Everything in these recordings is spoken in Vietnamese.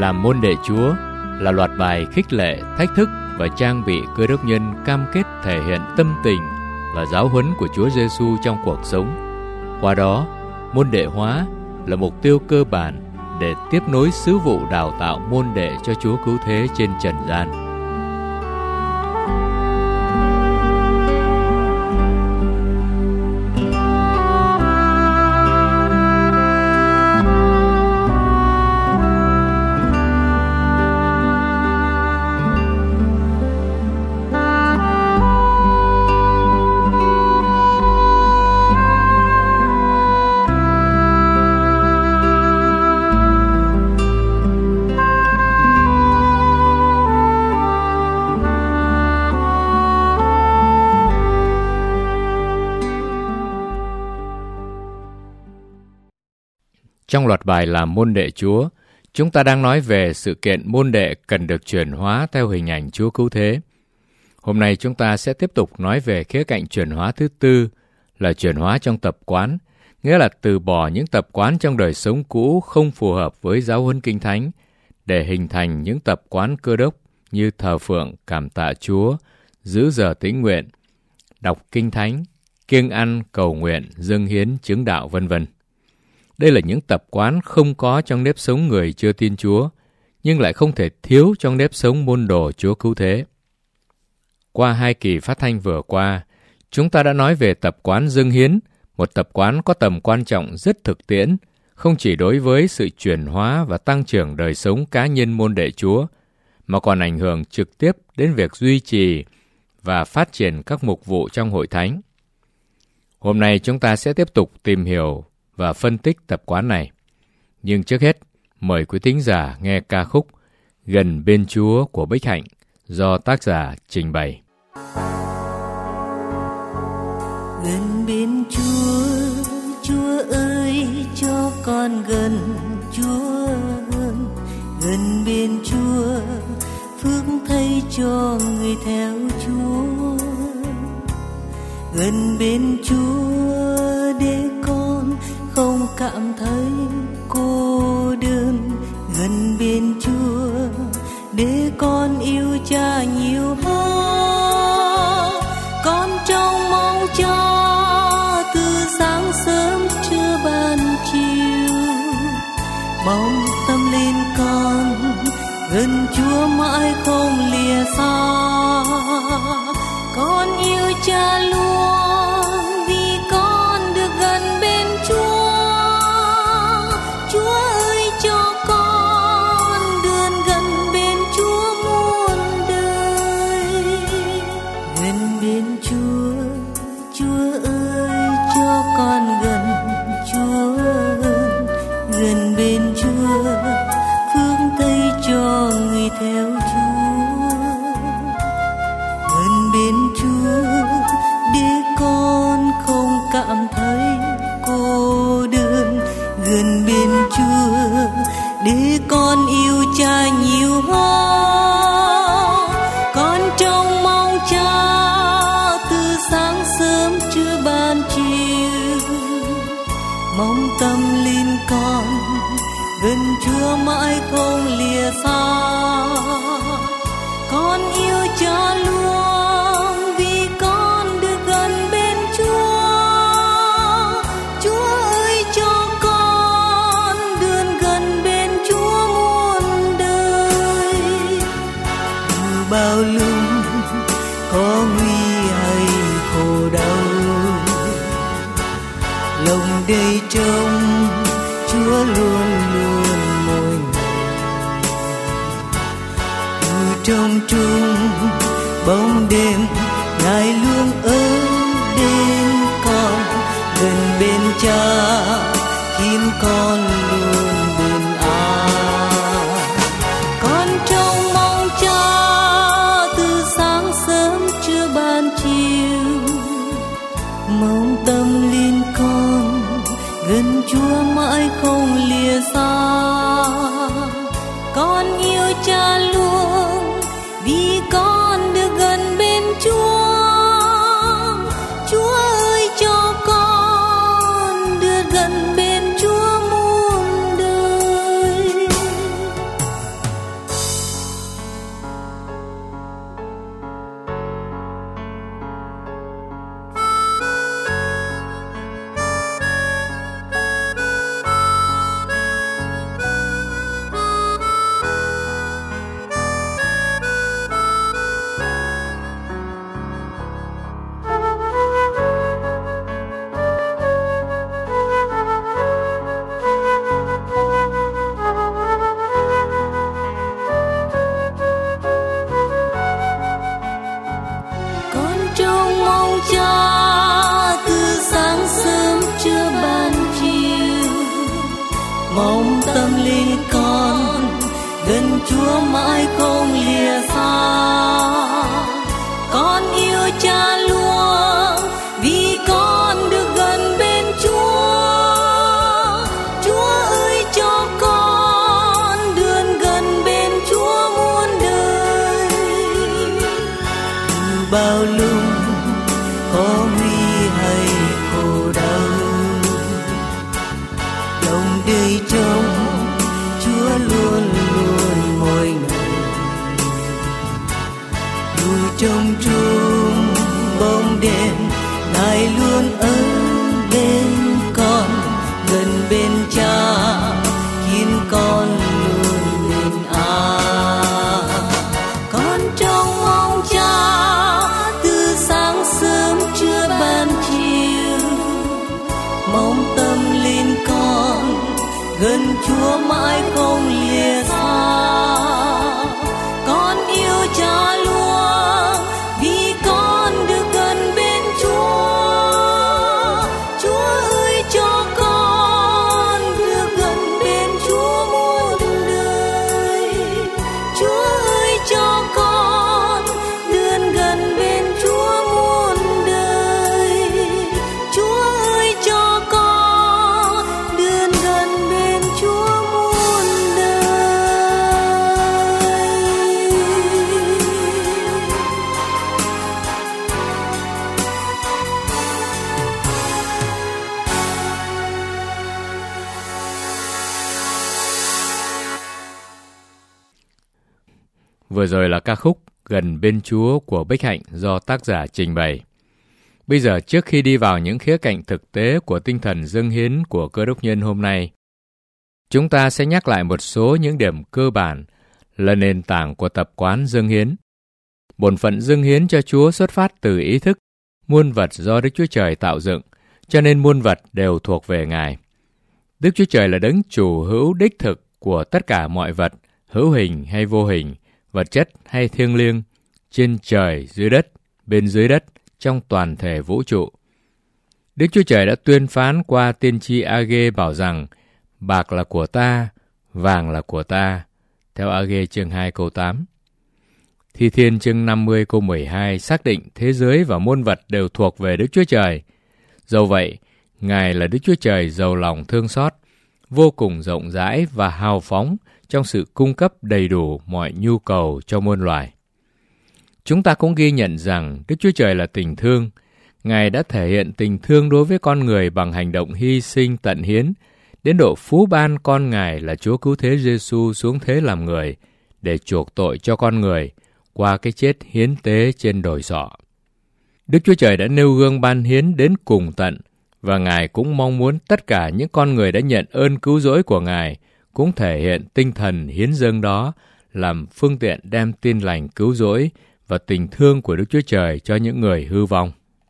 Làm môn đệ Chúa là loạt bài khích lệ, thách thức và trang bị Cơ đốc nhân cam kết thể hiện tâm tình và giáo huấn của Chúa Giêsu trong cuộc sống. Qua đó, môn đệ hóa là mục tiêu cơ bản để tiếp nối sứ vụ đào tạo môn đệ cho Chúa Cứu Thế trên trần gian. Trong loạt bài Làm môn đệ Chúa, chúng ta đang nói về sự kiện môn đệ cần được chuyển hóa theo hình ảnh Chúa Cứu Thế. Hôm nay chúng ta sẽ tiếp tục nói về khía cạnh chuyển hóa thứ tư là chuyển hóa trong tập quán, nghĩa là từ bỏ những tập quán trong đời sống cũ không phù hợp với giáo huấn Kinh Thánh để hình thành những tập quán Cơ đốc như thờ phượng, cảm tạ Chúa, giữ giờ tĩnh nguyện, đọc Kinh Thánh, kiêng ăn, cầu nguyện, dâng hiến, chứng đạo v.v. Đây là những tập quán không có trong nếp sống người chưa tin Chúa, nhưng lại không thể thiếu trong nếp sống môn đồ Chúa Cứu Thế. Qua 2 kỳ phát thanh vừa qua, chúng ta đã nói về tập quán dâng hiến, một tập quán có tầm quan trọng rất thực tiễn, không chỉ đối với sự chuyển hóa và tăng trưởng đời sống cá nhân môn đệ Chúa, mà còn ảnh hưởng trực tiếp đến việc duy trì và phát triển các mục vụ trong hội thánh. Hôm nay chúng ta sẽ tiếp tục tìm hiểu và phân tích tập quán này. Nhưng trước hết, mời quý thính giả nghe ca khúc Gần bên Chúa của Bích Hạnh do tác giả trình bày. Gần bên Chúa, Chúa ơi cho con gần Chúa hơn. Gần bên Chúa, phước thay cho người theo Chúa. Gần bên Chúa để con không cảm thấy cô đơn. Gần bên Chúa để con yêu Cha nhiều hơn. Con trông mong cho từ sáng sớm trưa ban chiều, bóng tâm linh con gần Chúa mãi không lìa xa. Con yêu Cha luôn vì con được gần bên Chúa. Chúa ơi cho con được gần bên Chúa muôn đời. Gần bên Chúa, Chúa ơi cho con gần Chúa hơn. Gần bên Chúa, phước thay cho người theo Chúa. Gần bên Chúa để con không cảm thấy cô đơn. Gần bên Chúa để con yêu Cha nhiều hơn. Con trông mong Cha từ sáng sớm trưa ban chiều, mong tâm linh con gần Chúa mãi không lìa xa. Con yêu Cha luôn vì con được gần bên Chúa. Chúa ơi cho con được gần bên Chúa muôn đời. Từ bao lúc có nguy hay khổ đau, lòng đầy trông Chúa luôn luôn mỗi ngày. Từ trong chung bóng đêm Ngài luôn ở bên con. Gần bên Cha khiến con luôn bình an. Con trông mong Cha từ sáng sớm trưa ban chiều, mong tâm linh con gần Chúa mãi không lìa xa. Con yêu Cha luôn vì con được gần bên Chúa. Chúa ơi cho con được gần bên Chúa muôn đời. Chúa mãi không lìa xa. Con yêu Cha luôn vì con được gần bên Chúa. Chúa ơi cho con đường gần bên Chúa muôn đời. Từ bao lúc có nguy hay khổ đau, lòng đời trông Chúa luôn luôn mỗi ngày. Dù trong trung bóng đêm, Ngài luôn ở bên con, gần bên Cha khiến con luôn bình an. Con trông mong Cha từ sáng sớm trưa ban chiều, mong tâm linh con gần Chúa mãi không lìa xa. Con yêu Cha luôn vì con được gần bên Chúa. Chúa ơi cho con được gần bên Chúa muôn đời. Chúa ơi cho con được gần bên Chúa muôn đời. Chúa ơi cho con được gần bên Chúa muôn đời. Vừa rồi là ca khúc Gần bên Chúa của Bích Hạnh do tác giả trình bày. Bây giờ trước khi đi vào những khía cạnh thực tế của tinh thần dâng hiến của Cơ Đốc nhân hôm nay, chúng ta sẽ nhắc lại một số những điểm cơ bản là nền tảng của tập quán dâng hiến. Bổn phận dâng hiến cho Chúa xuất phát từ ý thức muôn vật do Đức Chúa Trời tạo dựng, cho nên muôn vật đều thuộc về Ngài. Đức Chúa Trời là đấng chủ hữu đích thực của tất cả mọi vật, hữu hình hay vô hình, vật chất hay thiêng liêng, trên trời, dưới đất, bên dưới đất, trong toàn thể vũ trụ. Đức Chúa Trời đã tuyên phán qua tiên tri A-gê bảo rằng bạc là của ta, vàng là của ta, theo A-gê chương 2 câu 8. Thi Thiên chương 50 câu 12 xác định thế giới và muôn vật đều thuộc về Đức Chúa Trời. Dẫu vậy, Ngài là Đức Chúa Trời giàu lòng thương xót, vô cùng rộng rãi và hào phóng trong sự cung cấp đầy đủ mọi nhu cầu cho muôn loài. Chúng ta cũng ghi nhận rằng Đức Chúa Trời là tình thương. Ngài đã thể hiện tình thương đối với con người bằng hành động hy sinh tận hiến, đến độ phú ban con Ngài là Chúa Cứu Thế Giêsu xuống thế làm người để chuộc tội cho con người qua cái chết hiến tế trên đồi sọ. Đức Chúa Trời đã nêu gương ban hiến đến cùng tận, và Ngài cũng mong muốn tất cả những con người đã nhận ơn cứu rỗi của Ngài cũng thể hiện tinh thần hiến dâng đó, làm phương tiện đem tin lành cứu rỗi và tình thương của Đức Chúa Trời cho những người hư vong.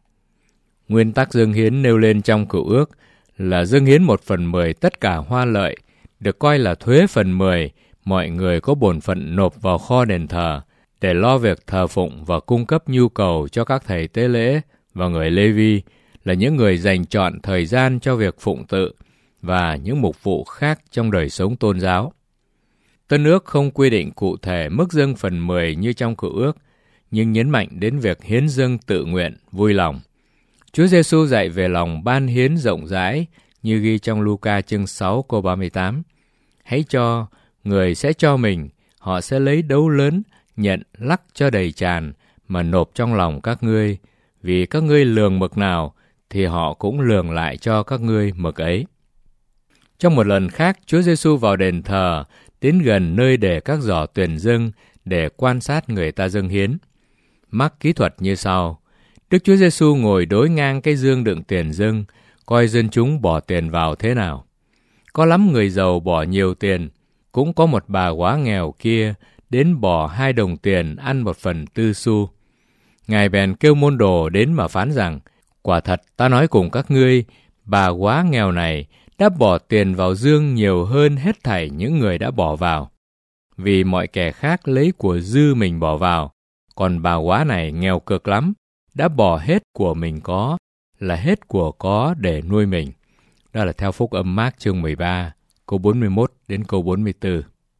Nguyên tắc dâng hiến nêu lên trong Cựu Ước là dâng hiến 1/10 tất cả hoa lợi, được coi là thuế phần 10 mọi người có bổn phận nộp vào kho đền thờ để lo việc thờ phụng và cung cấp nhu cầu cho các thầy tế lễ và người Lê-vi, là những người dành trọn thời gian cho việc phụng tự và những mục vụ khác trong đời sống tôn giáo. Tân ước không quy định cụ thể mức dâng phần 10 như trong Cựu Ước, nhưng nhấn mạnh đến việc hiến dâng tự nguyện, vui lòng. Chúa Giêsu dạy về lòng ban hiến rộng rãi như ghi trong Luca chương 6 câu 38. Hãy cho, người sẽ cho mình, họ sẽ lấy đấu lớn, nhận lắc cho đầy tràn, mà nộp trong lòng các ngươi, vì các ngươi lường mực nào, thì họ cũng lường lại cho các ngươi mực ấy. Trong một lần khác, Chúa Giêsu vào đền thờ, đến gần nơi để các giỏ tiền dâng để quan sát người ta dâng hiến. Mác kỹ thuật như sau: Đức Chúa Giêsu ngồi đối ngang cái dương đựng tiền dâng, coi dân chúng bỏ tiền vào thế nào. Có lắm người giàu bỏ nhiều tiền, cũng có một bà quá nghèo kia đến bỏ 2 đồng tiền ăn 1/4 xu. Ngài bèn kêu môn đồ đến mà phán rằng: quả thật ta nói cùng các ngươi, bà quá nghèo này đã bỏ tiền vào dương nhiều hơn hết thảy những người đã bỏ vào. Vì mọi kẻ khác lấy của dư mình bỏ vào, còn bà quá này nghèo cực lắm, đã bỏ hết của mình có, là hết của có để nuôi mình. Đó là theo Phúc Âm Mác chương 13, câu 41 đến câu 44.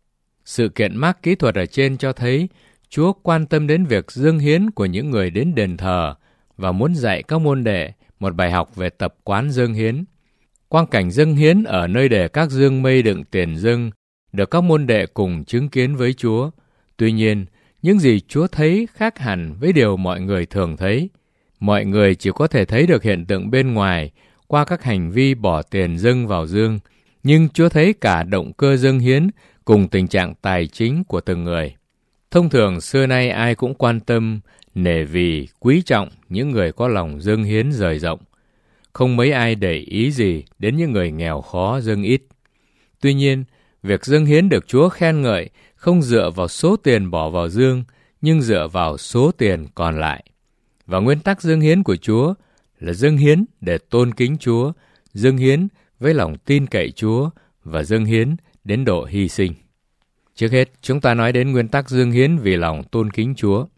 Sự kiện mác kỹ thuật ở trên cho thấy Chúa quan tâm đến việc dâng hiến của những người đến đền thờ và muốn dạy các môn đệ một bài học về tập quán dâng hiến. Quang cảnh dâng hiến ở nơi để các dương mây đựng tiền dâng được các môn đệ cùng chứng kiến với Chúa. Tuy nhiên, những gì Chúa thấy khác hẳn với điều mọi người thường thấy. Mọi người chỉ có thể thấy được hiện tượng bên ngoài qua các hành vi bỏ tiền dâng vào dương, nhưng Chúa thấy cả động cơ dâng hiến cùng tình trạng tài chính của từng người. Thông thường xưa nay ai cũng quan tâm, nể vì, quý trọng những người có lòng dâng hiến rời rộng. Không mấy ai để ý gì đến những người nghèo khó dâng ít. Tuy nhiên, việc dâng hiến được Chúa khen ngợi không dựa vào số tiền bỏ vào dương, nhưng dựa vào số tiền còn lại. Và nguyên tắc dâng hiến của Chúa là dâng hiến để tôn kính Chúa, dâng hiến với lòng tin cậy Chúa và dâng hiến đến độ hy sinh. Trước hết, chúng ta nói đến nguyên tắc dâng hiến vì lòng tôn kính Chúa.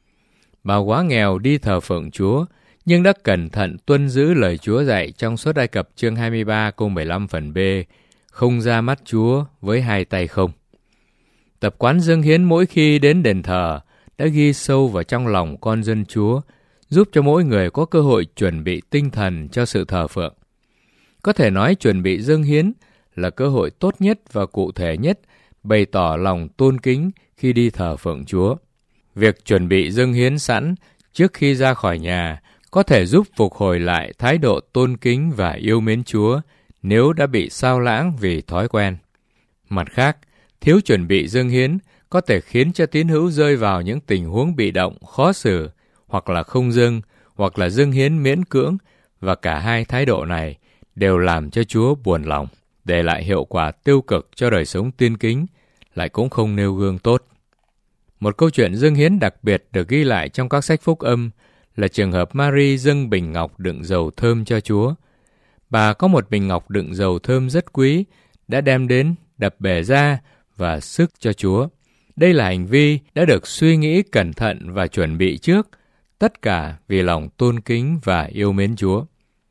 Bà quá nghèo đi thờ phượng Chúa, nhưng đã cẩn thận tuân giữ lời Chúa dạy trong Xuất Ai Cập chương 23 câu 15 phần B, không ra mắt Chúa với hai tay không. Tập quán dâng hiến mỗi khi đến đền thờ đã ghi sâu vào trong lòng con dân Chúa, giúp cho mỗi người có cơ hội chuẩn bị tinh thần cho sự thờ phượng. Có thể nói chuẩn bị dâng hiến là cơ hội tốt nhất và cụ thể nhất bày tỏ lòng tôn kính khi đi thờ phượng Chúa. Việc chuẩn bị dâng hiến sẵn trước khi ra khỏi nhà có thể giúp phục hồi lại thái độ tôn kính và yêu mến Chúa nếu đã bị xao lãng vì thói quen. Mặt khác, thiếu chuẩn bị dâng hiến có thể khiến cho tín hữu rơi vào những tình huống bị động, khó xử, hoặc là không dâng, hoặc là dâng hiến miễn cưỡng, và cả hai thái độ này đều làm cho Chúa buồn lòng, để lại hiệu quả tiêu cực cho đời sống tiên kính, lại cũng không nêu gương tốt. Một câu chuyện dâng hiến đặc biệt được ghi lại trong các sách phúc âm là trường hợp Mary dâng bình ngọc đựng dầu thơm cho Chúa. Bà có một bình ngọc đựng dầu thơm rất quý, đã đem đến đập bể ra và sức cho Chúa. Đây là hành vi đã được suy nghĩ cẩn thận và chuẩn bị trước, tất cả vì lòng tôn kính và yêu mến Chúa.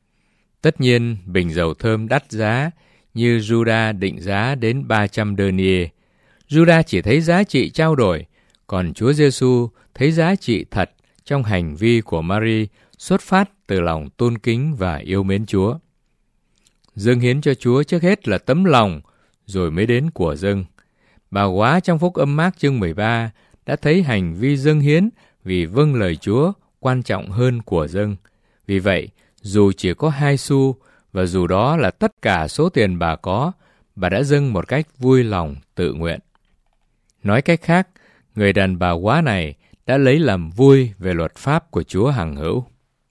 Tất nhiên, bình dầu thơm đắt giá, như Judas định giá đến 300 denier. Judas chỉ thấy giá trị trao đổi, còn Chúa Giêsu thấy giá trị thật trong hành vi của Mary xuất phát từ lòng tôn kính và yêu mến Chúa. Dâng hiến cho Chúa trước hết là tấm lòng, rồi mới đến của dâng. Bà quá trong phúc âm Mác chương 13 đã thấy hành vi dâng hiến vì vâng lời Chúa quan trọng hơn của dâng. Vì vậy, dù chỉ có 2 xu và dù đó là tất cả số tiền bà có, bà đã dâng một cách vui lòng tự nguyện. Nói cách khác, người đàn bà quá này đã lấy làm vui về luật pháp của Chúa hằng hữu.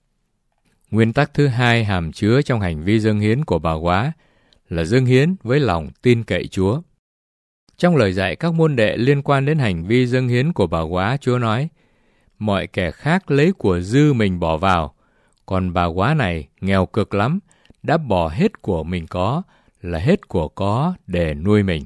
Nguyên tắc thứ hai hàm chứa trong hành vi dâng hiến của bà quá là dâng hiến với lòng tin cậy Chúa. Trong lời dạy các môn đệ liên quan đến hành vi dâng hiến của bà quá, Chúa nói, mọi kẻ khác lấy của dư mình bỏ vào, còn bà quá này nghèo cực lắm, đã bỏ hết của mình có, là hết của có để nuôi mình.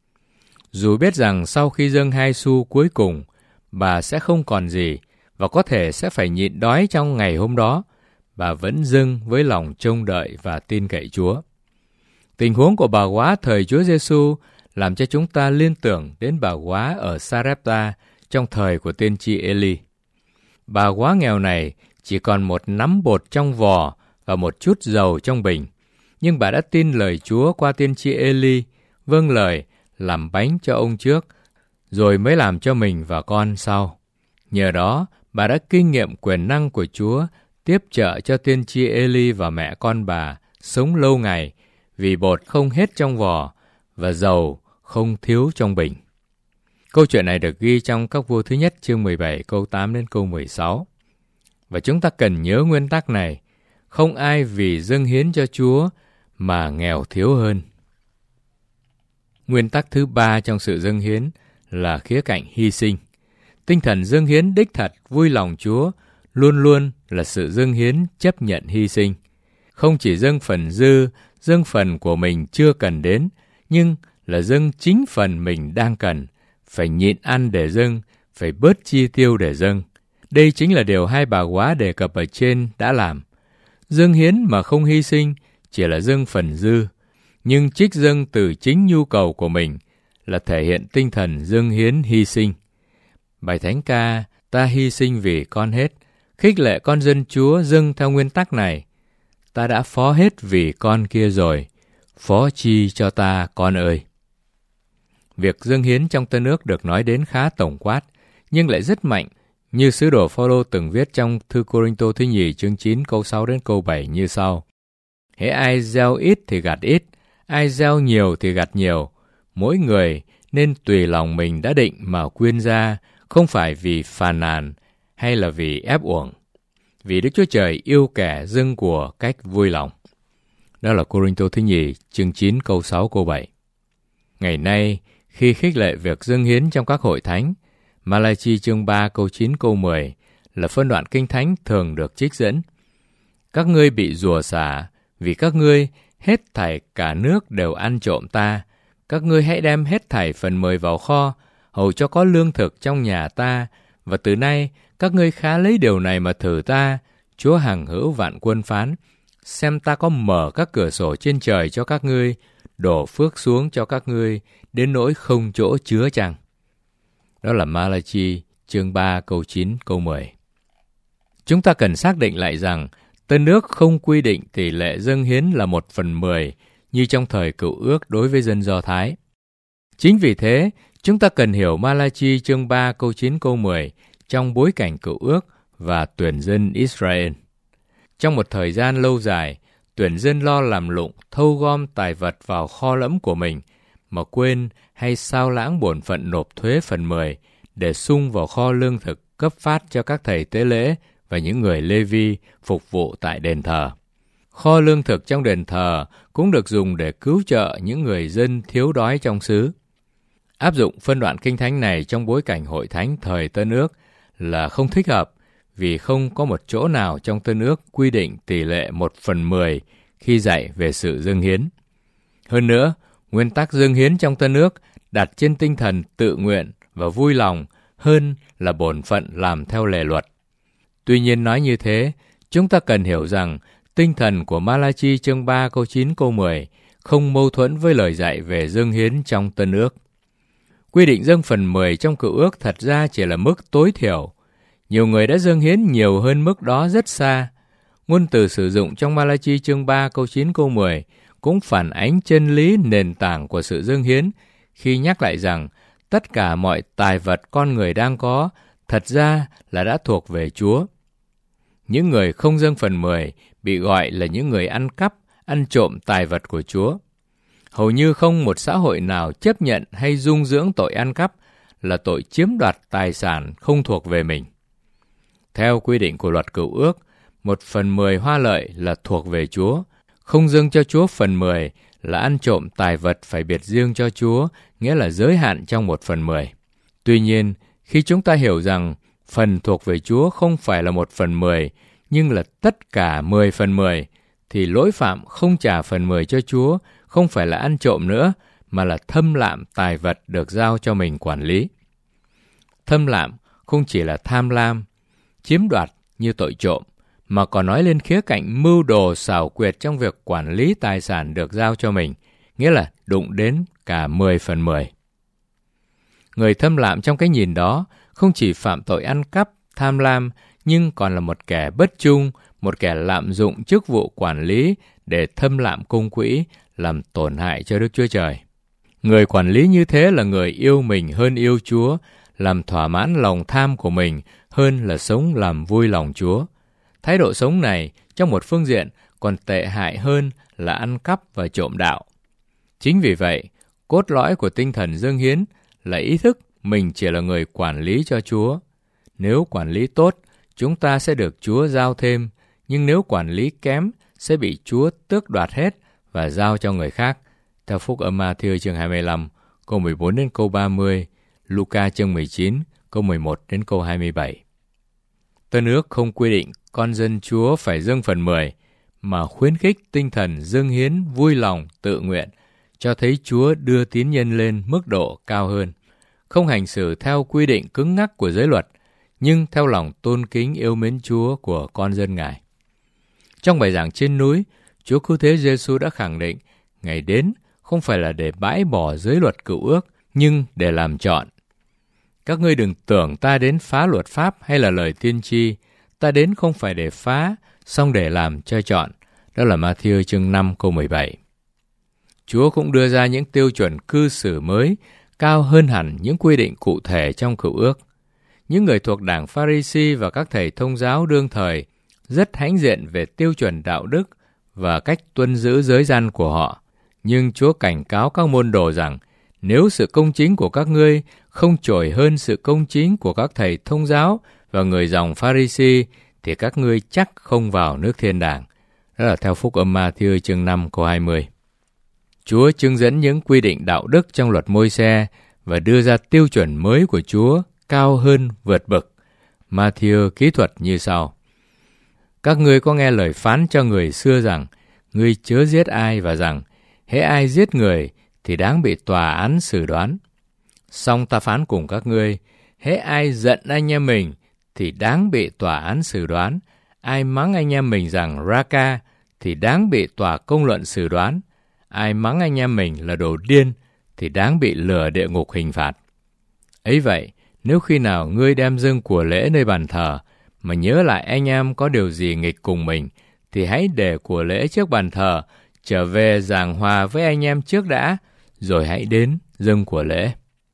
Dù biết rằng sau khi dâng 2 xu cuối cùng, bà sẽ không còn gì và có thể sẽ phải nhịn đói trong ngày hôm đó, bà vẫn dâng với lòng trông đợi và tin cậy Chúa. Tình huống của bà quá thời Chúa Giêsu làm cho chúng ta liên tưởng đến bà quá ở Sarepta trong thời của tiên tri Eli. Bà quá nghèo này chỉ còn một nắm bột trong vò và một chút dầu trong bình, nhưng bà đã tin lời Chúa qua tiên tri Eli, vâng lời làm bánh cho ông trước, rồi mới làm cho mình và con sau. Nhờ đó, bà đã kinh nghiệm quyền năng của Chúa tiếp trợ cho tiên tri Eli và mẹ con bà sống lâu ngày, vì bột không hết trong vò và dầu không thiếu trong bình. Câu chuyện này được ghi trong Các Vua thứ nhất chương 17 câu 8 đến câu 16. Và chúng ta cần nhớ nguyên tắc này, không ai vì dâng hiến cho Chúa mà nghèo thiếu hơn. Nguyên tắc thứ ba trong sự dâng hiến là khía cạnh hy sinh. Tinh thần dâng hiến đích thật vui lòng Chúa luôn luôn là sự dâng hiến chấp nhận hy sinh. Không chỉ dâng phần dư, dâng phần của mình chưa cần đến, nhưng là dâng chính phần mình đang cần, phải nhịn ăn để dâng, phải bớt chi tiêu để dâng. Đây chính là điều hai bà quá đề cập ở trên đã làm. Dâng hiến mà không hy sinh chỉ là dâng phần dư, nhưng trích dâng từ chính nhu cầu của mình là thể hiện tinh thần dâng hiến hy sinh. Bài thánh ca Ta hy sinh vì con hết khích lệ con dân Chúa dâng theo nguyên tắc này: ta đã phó hết vì con kia rồi, phó chi cho ta con ơi. Việc dâng hiến trong Tân Ước được nói đến khá tổng quát, nhưng lại rất mạnh, như sứ đồ Phao-lô từng viết trong thư Cô-rinh-tô thứ nhì chương 9 câu 6 đến câu 7 như sau: hễ ai gieo ít thì gặt ít, ai gieo nhiều thì gặt nhiều. Mỗi người nên tùy lòng mình đã định mà quyên ra, không phải vì phàn nàn hay là vì ép uổng. Vì Đức Chúa Trời yêu kẻ dâng của cách vui lòng. Đó là Cô-rinh-tô thứ nhì chương 9 câu 6 câu 7. Ngày nay, khi khích lệ việc dâng hiến trong các hội thánh, Ma-la-chi chương 3 câu 9 câu 10 là phân đoạn kinh thánh thường được trích dẫn. Các ngươi bị rủa xả, vì các ngươi hết thảy cả nước đều ăn trộm ta. Các ngươi hãy đem hết thảy phần 10 vào kho, hầu cho có lương thực trong nhà ta. Và từ nay, các ngươi khá lấy điều này mà thử ta. Chúa hằng hữu vạn quân phán: xem ta có mở các cửa sổ trên trời cho các ngươi, đổ phước xuống cho các ngươi, đến nỗi không chỗ chứa chăng. Đó là Ma-la-chi chương 3 câu 9 câu 10. Chúng ta cần xác định lại rằng Tân Ước không quy định tỷ lệ dâng hiến là 1/10 như trong thời Cựu Ước đối với dân Do Thái. Chính vì thế, chúng ta cần hiểu Ma-la-chi chương 3 câu 9 câu 10 trong bối cảnh Cựu Ước và tuyển dân Israel. Trong một thời gian lâu dài, tuyển dân lo làm lụng, thâu gom tài vật vào kho lẫm của mình, mà quên hay sao lãng bổn phận nộp thuế phần 10 để sung vào kho lương thực cấp phát cho các thầy tế lễ và những người Lê-vi phục vụ tại đền thờ. Kho lương thực trong đền thờ cũng được dùng để cứu trợ những người dân thiếu đói trong xứ. Áp dụng phân đoạn kinh thánh này trong bối cảnh hội thánh thời Tân Ước là không thích hợp, vì không có một chỗ nào trong Tân Ước quy định tỷ lệ 1/10 khi dạy về sự dâng hiến. Hơn nữa, nguyên tắc dâng hiến trong Tân Ước đặt trên tinh thần tự nguyện và vui lòng hơn là bổn phận làm theo lề luật. Tuy nhiên nói như thế, chúng ta cần hiểu rằng tinh thần của Ma-la-chi chương 3 câu 9 câu 10 không mâu thuẫn với lời dạy về dâng hiến trong Tân Ước. Quy định dâng phần 10 trong Cựu Ước thật ra chỉ là mức tối thiểu. Nhiều người đã dâng hiến nhiều hơn mức đó rất xa. Ngôn từ sử dụng trong Ma-la-chi chương 3 câu 9 câu 10 cũng phản ánh chân lý nền tảng của sự dâng hiến khi nhắc lại rằng tất cả mọi tài vật con người đang có thật ra là đã thuộc về Chúa. Những người không dâng phần 10 bị gọi là những người ăn cắp, ăn trộm tài vật của Chúa. Hầu như không một xã hội nào chấp nhận hay dung dưỡng tội ăn cắp là tội chiếm đoạt tài sản không thuộc về mình. Theo quy định của luật Cựu Ước, 1/10 hoa lợi là thuộc về Chúa. Không dâng cho Chúa phần 10 là ăn trộm tài vật phải biệt riêng cho Chúa, nghĩa là giới hạn trong 1/10. Tuy nhiên, khi chúng ta hiểu rằng phần thuộc về Chúa không phải là 1/10, nhưng là tất cả 10/10, thì lỗi phạm không trả phần 10 cho Chúa không phải là ăn trộm nữa, mà là thâm lạm tài vật được giao cho mình quản lý. Thâm lạm không chỉ là tham lam, chiếm đoạt như tội trộm, mà còn nói lên khía cạnh mưu đồ xảo quyệt trong việc quản lý tài sản được giao cho mình, nghĩa là đụng đến cả 10/10. Người thâm lạm trong cái nhìn đó không chỉ phạm tội ăn cắp, tham lam, nhưng còn là một kẻ bất trung, một kẻ lạm dụng chức vụ quản lý để thâm lạm công quỹ, làm tổn hại cho Đức Chúa Trời. Người quản lý như thế là người yêu mình hơn yêu Chúa, làm thỏa mãn lòng tham của mình hơn là sống làm vui lòng Chúa. Thái độ sống này trong một phương diện còn tệ hại hơn là ăn cắp và trộm đạo. Chính vì vậy, cốt lõi của tinh thần dâng hiến là ý thức mình chỉ là người quản lý cho Chúa. Nếu quản lý tốt, chúng ta sẽ được Chúa giao thêm, nhưng nếu quản lý kém, sẽ bị Chúa tước đoạt hết và giao cho người khác. Theo Phúc Âm Ma-thi-ơ chương 25, câu 14 đến câu 30, Luca chương 19, câu 11 đến câu 27. Tân Ước không quy định con dân Chúa phải dâng phần 10, mà khuyến khích tinh thần dâng hiến vui lòng, tự nguyện, cho thấy Chúa đưa tín nhân lên mức độ cao hơn. Không hành xử theo quy định cứng ngắc của giới luật, nhưng theo lòng tôn kính yêu mến Chúa của con dân Ngài. Trong bài giảng trên núi, Chúa Cứu Thế Giê-xu đã khẳng định Ngài đến không phải là để bãi bỏ giới luật Cựu Ước, nhưng để làm trọn. Các ngươi đừng tưởng ta đến phá luật pháp hay là lời tiên tri. Ta đến không phải để phá, song để làm cho trọn. Đó là Ma-thi-ơ chương 5 câu 17. Chúa cũng đưa ra những tiêu chuẩn cư xử mới, cao hơn hẳn những quy định cụ thể trong Cựu Ước. Những người thuộc đảng Pha-ri-si và các thầy thông giáo đương thời rất hãnh diện về tiêu chuẩn đạo đức và cách tuân giữ giới răn của họ. Nhưng Chúa cảnh cáo các môn đồ rằng, nếu sự công chính của các ngươi không trội hơn sự công chính của các thầy thông giáo và người dòng Pha-ri-si, thì các ngươi chắc không vào nước thiên đàng. Đó là theo Phúc Âm Ma-thi-ơ chương 5 câu 20. Chúa chứng dẫn những quy định đạo đức trong luật Môi-se và đưa ra tiêu chuẩn mới của Chúa cao hơn vượt bậc. Ma-thi-ơ kỹ thuật như sau. Các ngươi có nghe lời phán cho người xưa rằng, ngươi chớ giết ai, và rằng, hễ ai giết người thì đáng bị tòa án xử đoán. Song ta phán cùng các ngươi, hễ ai giận anh em mình thì đáng bị tòa án xử đoán. Ai mắng anh em mình rằng Raka thì đáng bị tòa công luận xử đoán. Ai mắng anh em mình là đồ điên thì đáng bị lửa địa ngục hình phạt. Ấy vậy, nếu khi nào ngươi đem dâng của lễ nơi bàn thờ, mà nhớ lại anh em có điều gì nghịch cùng mình, thì hãy để của lễ trước bàn thờ, trở về giảng hòa với anh em trước đã, rồi hãy đến dâng của lễ.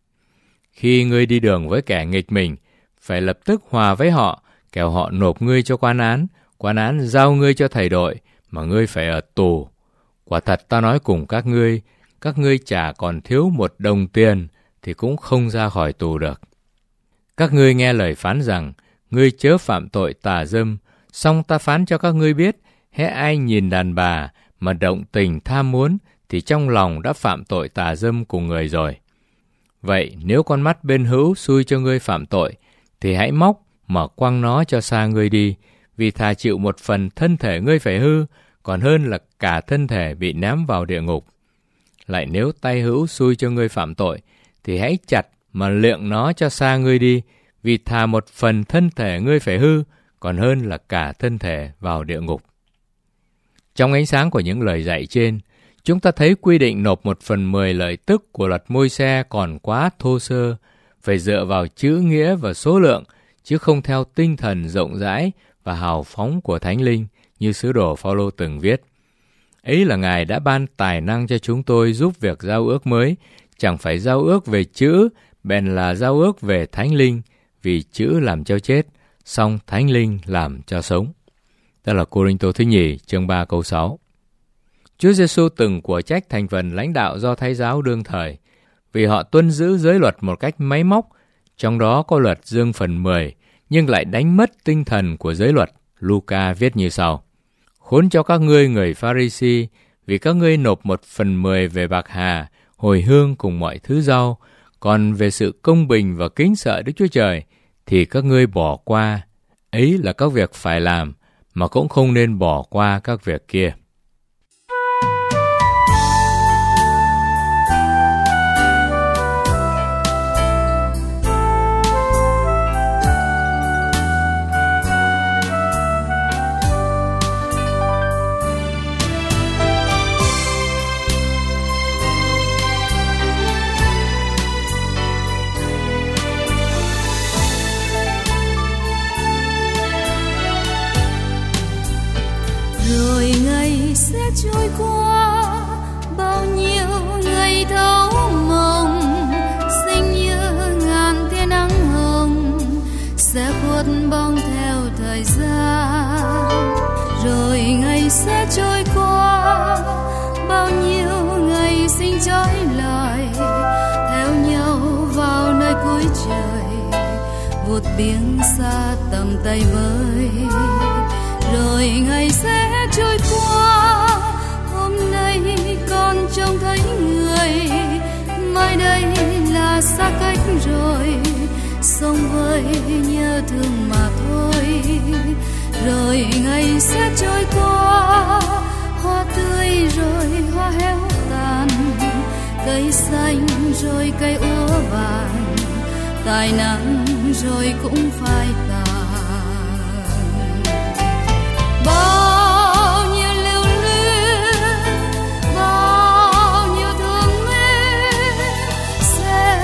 Khi ngươi đi đường với kẻ nghịch mình, phải lập tức hòa với họ, kẻo họ nộp ngươi cho quan án giao ngươi cho thầy đội, mà ngươi phải ở tù. Quả thật ta nói cùng các ngươi chả còn thiếu một đồng tiền, thì cũng không ra khỏi tù được. Các ngươi nghe lời phán rằng, ngươi chớ phạm tội tà dâm, song ta phán cho các ngươi biết, hễ ai nhìn đàn bà mà động tình tham muốn, thì trong lòng đã phạm tội tà dâm cùng người rồi. Vậy nếu con mắt bên hữu xui cho ngươi phạm tội, thì hãy móc mà quăng nó cho xa ngươi đi, vì thà chịu một phần thân thể ngươi phải hư, còn hơn là cả thân thể bị ném vào địa ngục. Lại nếu tay hữu xui cho ngươi phạm tội, thì hãy chặt mà liệng nó cho xa ngươi đi, vì thà một phần thân thể ngươi phải hư, còn hơn là cả thân thể vào địa ngục. Trong ánh sáng của những lời dạy trên, chúng ta thấy quy định nộp 1/10 lợi tức của luật Môi-se còn quá thô sơ, phải dựa vào chữ nghĩa và số lượng, chứ không theo tinh thần rộng rãi và hào phóng của Thánh Linh như sứ đồ Phao-lô từng viết. Ấy là Ngài đã ban tài năng cho chúng tôi giúp việc giao ước mới, chẳng phải giao ước về chữ, bèn là giao ước về Thánh Linh, vì chữ làm cho chết, song Thánh Linh làm cho sống. Đó là Cô-rinh-tô thứ nhì, chương 3 câu 6. Chúa Giêsu từng của trách thành phần lãnh đạo Do Thái giáo đương thời, vì họ tuân giữ giới luật một cách máy móc, trong đó có luật dương phần 10, nhưng lại đánh mất tinh thần của giới luật. Luca viết như sau: Khốn cho các ngươi người Pha-ri-si, vì các ngươi nộp 1/10 về bạc hà, hồi hương cùng mọi thứ rau, còn về sự công bình và kính sợ Đức Chúa Trời thì các ngươi bỏ qua. Ấy là các việc phải làm, mà cũng không nên bỏ qua các việc kia. Trôi qua bao nhiêu ngày thấu mộng, xinh như ngàn tia nắng hồng sẽ khuất bóng theo thời gian. Rồi ngày sẽ trôi qua bao nhiêu ngày sinh trái lại, theo nhau vào nơi cuối trời, vụt biển xa tầm tay với. Rồi ngày sẽ trôi qua, hôm nay con trông thấy người, mai đây là xa cách rồi, sống với nhớ thương mà thôi. Rồi ngày sẽ trôi qua, hoa tươi rồi hoa héo tàn, cây xanh rồi cây úa vàng, tài năng rồi cũng phai tàn. Bao nhiêu lưu luyến, bao nhiêu thương mến sẽ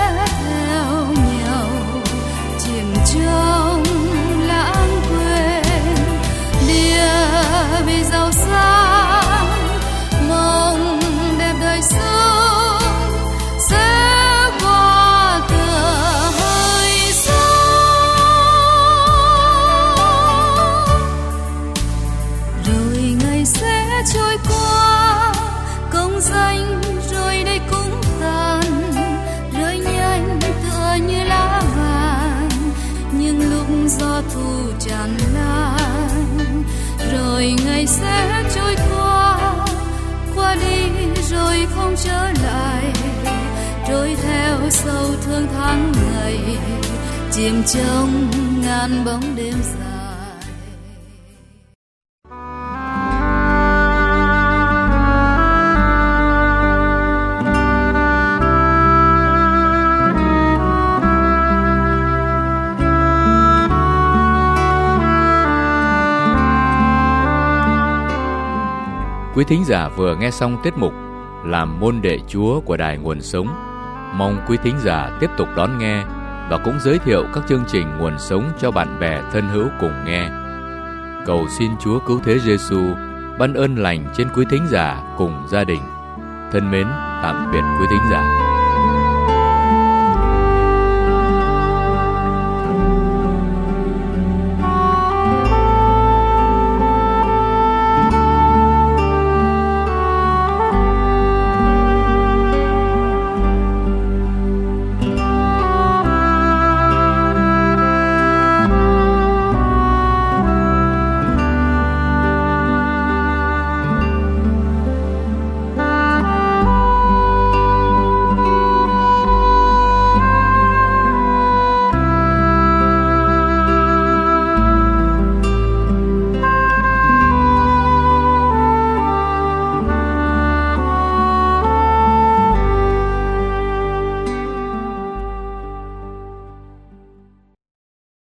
gió thu tràn lan, rồi ngày sẽ trôi qua đi rồi không trở lại, trôi theo sâu thương tháng ngày, chìm trong ngàn bóng đêm dài. Quý thính giả vừa nghe xong tiết mục Làm môn đệ Chúa của Đài Nguồn Sống. Mong quý thính giả tiếp tục đón nghe và cũng giới thiệu các chương trình Nguồn Sống cho bạn bè thân hữu cùng nghe. Cầu xin Chúa Cứu Thế Giêsu ban ơn lành trên quý thính giả cùng gia đình. Thân mến, tạm biệt quý thính giả.